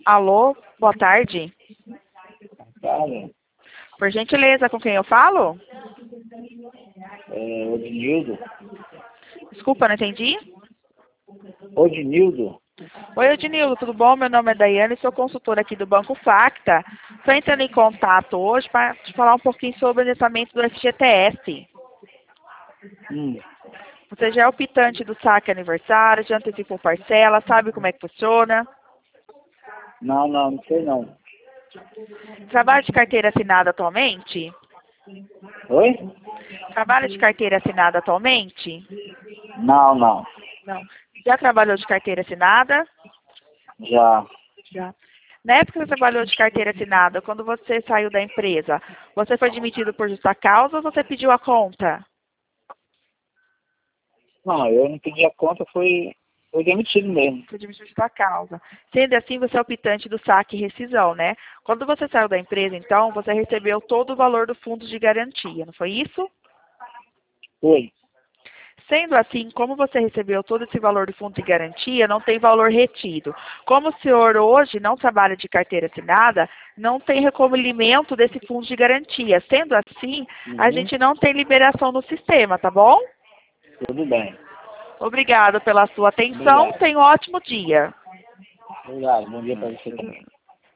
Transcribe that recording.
Alô, boa tarde. Fala, Por gentileza, com quem eu falo? Odinildo. Desculpa, não entendi. Odinildo. Oi, Ednildo, tudo bom? Meu nome é Daiane, sou consultora aqui do Banco Facta. Estou entrando em contato hoje para te falar um pouquinho sobre o lançamento do FGTS. Você já é optante do saque aniversário, já antecipou parcela, sabe como é que funciona? Não sei não. Trabalha de carteira assinada atualmente? Oi? Trabalha de carteira assinada atualmente? Não. Não. Já trabalhou de carteira assinada? Já. Já. Na época que você trabalhou de carteira assinada, quando você saiu da empresa, você foi demitido por justa causa ou você pediu a conta? Não, eu não pedi a conta, foi demitido mesmo. Foi demitido por justa causa. Sendo assim, você é optante do saque e rescisão, né? Quando você saiu da empresa, então, você recebeu todo o valor do fundo de garantia, não foi isso? Foi. Sendo assim, como você recebeu todo esse valor do fundo de garantia, não tem valor retido. Como o senhor hoje não trabalha de carteira assinada, não tem recolhimento desse fundo de garantia. Sendo assim, a gente não tem liberação no sistema, tá bom? Tudo bem. Obrigada pela sua atenção. Obrigado. Tenha um ótimo dia. Obrigado. Bom dia para você também.